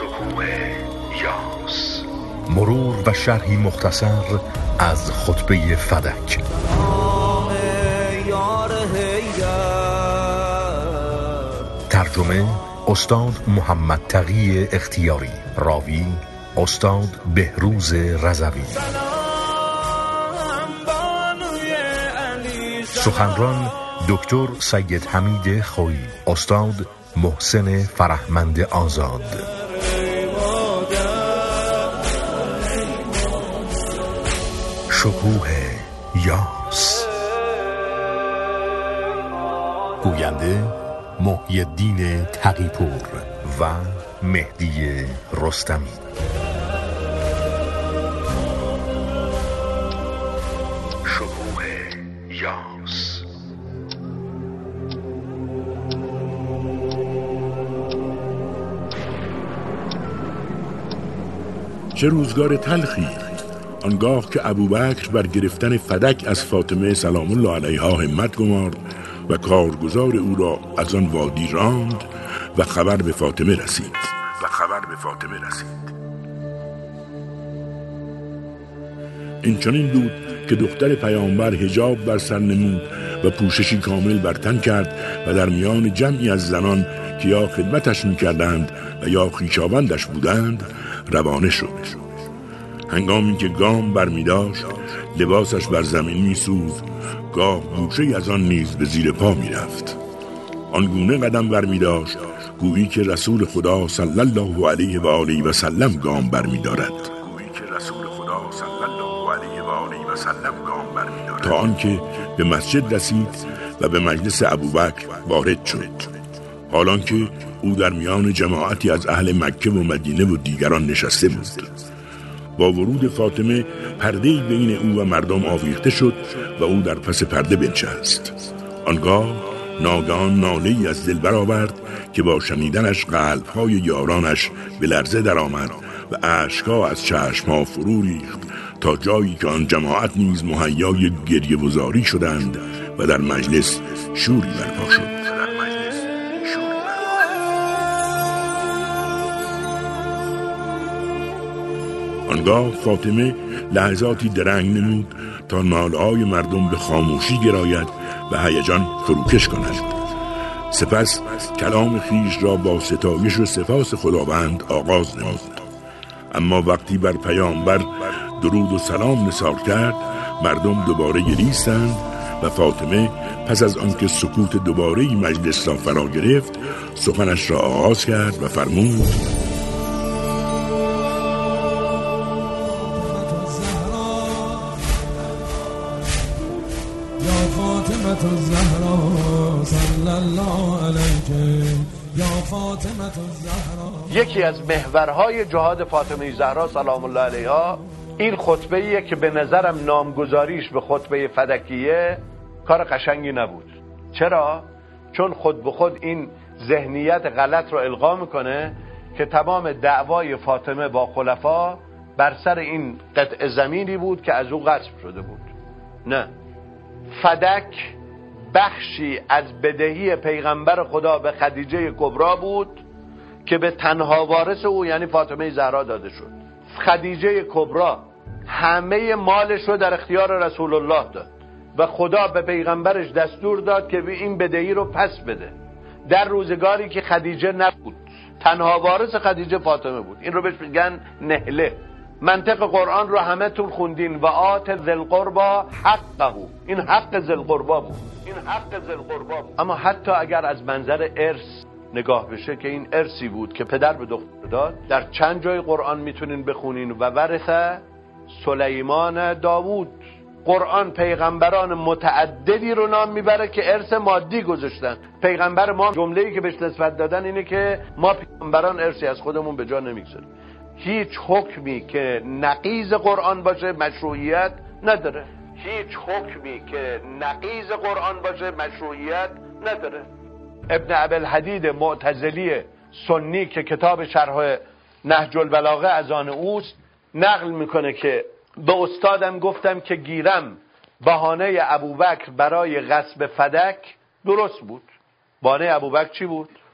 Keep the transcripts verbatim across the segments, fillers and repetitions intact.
شکوه یاس. مرور و شرحی مختصر از خطبه فدک. ترجمه استاد محمد تقی اختیاری. راوی استاد بهروز رضوی. سخنران دکتر سید حمید خویی. استاد محسن فرهمند آزاد. شکوه یاس. گوینده محی الدین تقی‌پور و مهدی رستمی. شکوه یاس. چه روزگار تلخی، آنگاه که ابوبکر بر گرفتن فدک از فاطمه سلام الله علیها همت گمارد و کارگزار او را از آن وادی راند و خبر به فاطمه رسید و خبر به فاطمه رسید این چنین بود که دختر پیامبر حجاب بر سر نمود و پوششی کامل بر تن کرد و در میان جمعی از زنان که یا خدمتش می‌کردند و یا خویشاوندش بودند روانه شد. هنگامی که گام بر می داشت لباسش بر زمین می سوز، گاه گوشه از آن نیز به زیر پا می رفت. آنگونه قدم بر می داشت گویی که رسول خدا صلی الله علیه و آله و سلم گام بر می دارد تا آنکه به مسجد رسید و به مجلس ابوبکر وارد شد، حالان که او در میان جماعتی از اهل مکه و مدینه و دیگران نشسته بود. با ورود فاطمه پرده‌ای بین او و مردم آویخته شد و او در پس پرده بنشست. آنگاه ناگهان ناله‌ای از دل برآورد که با شنیدنش قلب‌های یارانش به لرزه درآمد و اشک‌ها از چشم‌ها فرو ریخت تا جایی که آن جماعت نیز مهیای گریه‌گذاری شدند و در مجلس شوری برپا شد. آنگاه فاطمه لحظاتی درنگ نمود تا ناله‌های مردم به خاموشی گراید و هیجان فروکش کند. سپس کلام خویش را با ستایش و سپاس خداوند آغاز نمود. اما وقتی بر پیامبر درود و سلام نثار کرد، مردم دوباره گریستند و فاطمه پس از آنکه سکوت دوباره مجلس را فرا گرفت سخنش را آغاز کرد و فرمود: یکی از محورهای جهاد فاطمه زهرا سلام الله علیها این خطبه‌ایه که به نظرم نامگذاریش به خطبه فدکیه کار قشنگی نبود. چرا؟ چون خود به خود این ذهنیت غلط رو القا میکنه که تمام دعوای فاطمه با خلفا بر سر این قطع زمینی بود که از او غصب شده بود. نه، فدک بخشی از بدهی پیغمبر خدا به خدیجه کبرا بود که به تنها وارث او یعنی فاطمه زهرا داده شد. خدیجه کبرا همه مالش رو در اختیار رسول الله داد و خدا به پیغمبرش دستور داد که این بدهی رو پس بده در روزگاری که خدیجه نبود. تنها وارث خدیجه فاطمه بود. این رو بهش میگن نهله. منطق قرآن رو همه تون خوندین و آت ذل قربا حقه. این حق ذل قربا بود. این حق ذل قربا بود. اما حتی اگر از منظر ارث نگاه بشه که این ارثی بود که پدر به دختر داد، در چند جای قرآن میتونین بخونین و ورثه سلیمان داوود. قرآن پیغمبران متعددی رو نام میبره که ارث مادی گذاشتن. پیغمبر ما جمله‌ای که بهش نسبت دادن اینه که ما پیغمبران ارثی از خودمون به جا نمیگذاریم. هیچ حکمی که نقیض قرآن باشه مشروعیت نداره. هیچ حکمی که نقیض قرآن باشه مشروعیت نداره. ابن ابوالحدید معتزلی سنی که کتاب شرح نهج البلاغه از آن اوست نقل میکنه که به استادم گفتم که گیرم بهانه ابوبکر برای غصب فدک درست بود. بهانه ابوبکر چی بود؟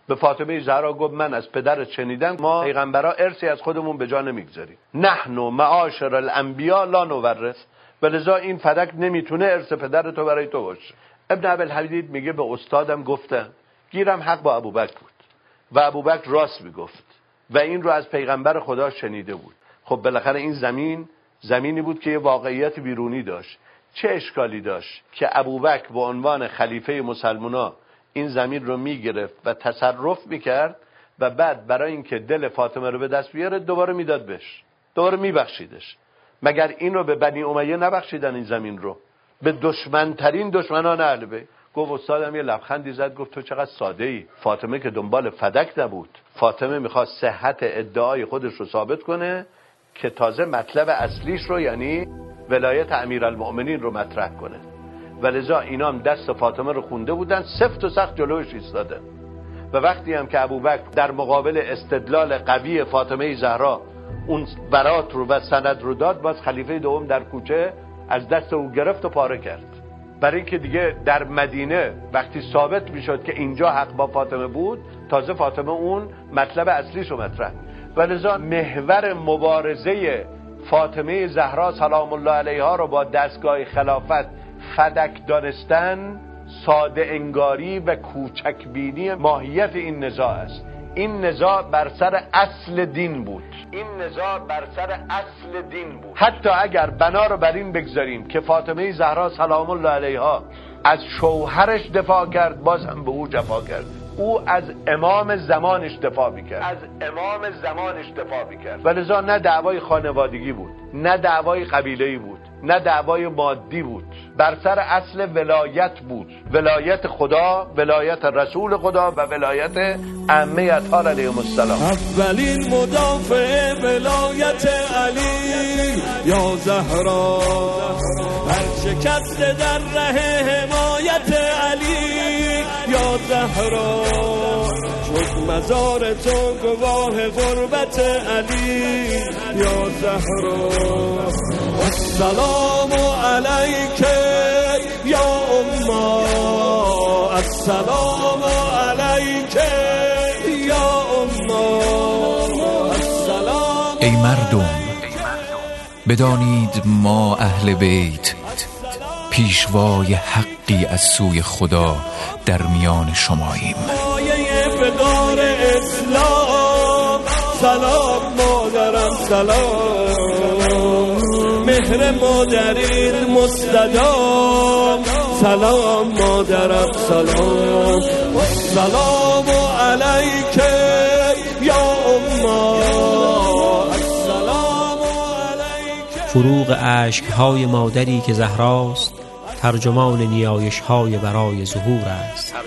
به فاطمه زهرا گفت من از پدرت شنیدم ما پیغمبرا ارثی از خودمون به جا نمیگذاریم، نحن معاشر الانبیا لا نورث، ولذا این فدک نمیتونه ارث پدر تو برای تو باشه. ابن ابوالحدید میگه به استادم گفتم، گیرم حق با ابوبکر بود و ابوبکر راست میگفت و این رو از پیغمبر خدا شنیده بود. خب بالاخره این زمین زمینی بود که یه واقعیت بیرونی داشت. چه اشکالی داشت که ابوبکر به عنوان خلیفه مسلمونا این زمین رو میگرفت و تصرف میکرد و بعد برای اینکه دل فاطمه رو به دست بیاره دوباره میداد بهش، دوباره میبخشیدش. مگر این رو به بنی امیه نبخشیدن این زمین رو؟ به دشمنترین دشمنان اهل بیت. گفت استادم یه لبخندی زد گفت تو چقدر ساده ای. فاطمه که دنبال فدک نبود، فاطمه میخواست صحت ادعای خودش رو ثابت کنه که تازه مطلب اصلیش رو یعنی ولایت امیرالمؤمنین رو مطرح کنه. ولذا اینا هم دست فاطمه رو خونده بودن، سفت و سخت جلوش ایستادن. و وقتی هم که ابوبکر در مقابل استدلال قوی فاطمه زهرا اون برات رو و سند رو داد، باز خلیفه دوم در کوچه از دست او گرفت و پاره کرد. برای اینکه دیگه در مدینه وقتی ثابت میشد که اینجا حق با فاطمه بود، تازه فاطمه اون مطلب اصلیش رو مطرح. ولذا محور مبارزه فاطمه زهرا سلام الله علیها رو با دستگاه خلافت فدک دانستن، ساده انگاری و کوچک بینی ماهیت این نزاع است. این نزاع بر سر اصل دین بود، این نزاع بر سر اصل دین بود. حتی اگر بنا رو بر این بگذاریم که فاطمه زهرا سلام الله علیها از شوهرش دفاع کرد، باز هم به او جفا کرد. او از امام زمانش دفاع میکرد، از امام زمانش دفاع میکرد. ولذا نه دعوای خانوادگی بود، نه دعوای قبیله‌ای بود، نه دعوای مادی بود، بر سر اصل ولایت بود. ولایت خدا، ولایت رسول خدا و ولایت ائمه اطهار علیهم السلام. اولین مدافع ولایت علی یا زهرا، برشکسته در ره حمایت علی یا زهرا، شد مزار تو گواه غربت علی یا زهرا. السلام علیک یا اما، السلام علیک یا اما، السلام. ای مردم بدانید ما اهل بیت پیشوای حقی از سوی خدا در میان شماییم. فدار اسلام سلام مادرم سلام، مهر مادرین مستدام سلام مادرم سلام. السلام علیک یا اما، السلام علیک. فروغ اشک‌های مادری که زهراست، ترجمان نیایش‌های برای ظهور است.